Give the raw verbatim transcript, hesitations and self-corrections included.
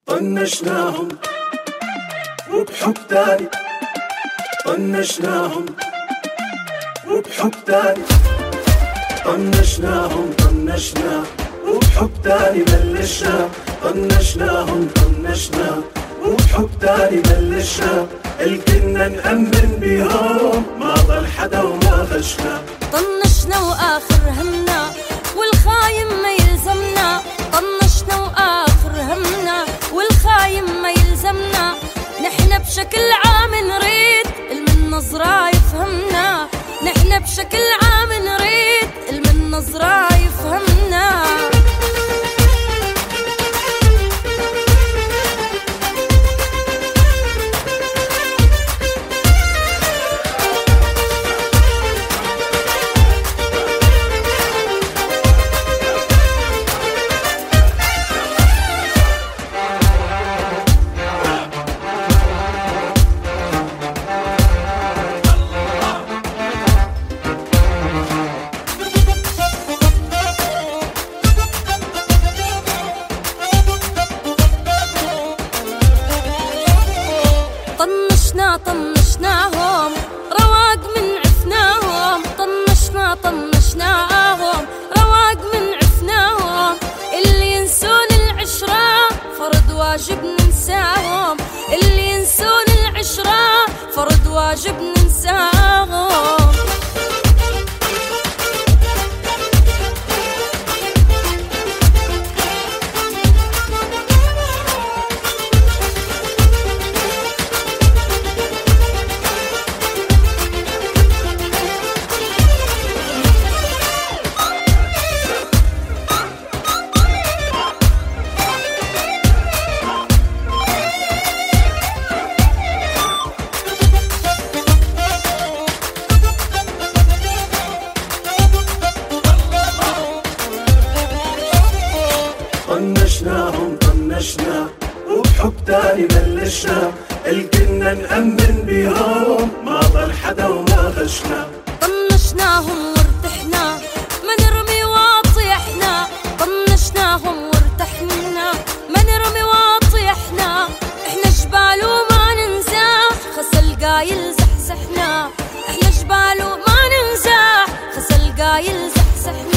طنشناهم وبحب تاني، طنشناهم وبحب تاني، طنشناهم طنشنا وبحب تاني بلشنا، طنشناهم طنشنا وبحب تاني بلشنا، الكنا نأمن بيهم ما ضل حدا وما غشنا. طنشنا وآخر همنا والخايم ما يلزمنا، طنشنا وآخر همنا والخايم ما يلزمنا، نحن بشكل عام نريد المن نظرة يفهمنا، نحن بشكل عام نريد المن نظرة يفهمنا. طنشنا طنشناهم رواق من عفناهم، طنشنا طنشناهم رواق من عفناهم، اللي ينسون العشرة فرض واجب ننساهم، اللي ينسون العشرة فرض واجب ننساهم. طنشناهم طنشنا وبحب تاني بلشنا، الكنا نأمن بيهم ما ضل حدا وما غشنا. طنشناهم وارتحنا ما نرمي واطي احنا، طنشناهم وارتحنا ما نرمي واطي احنا، احنا جبال وما ننزاح خسل قايل زحزحنا، احنا جبال وما ننزاح خسل قايل زحزحنا.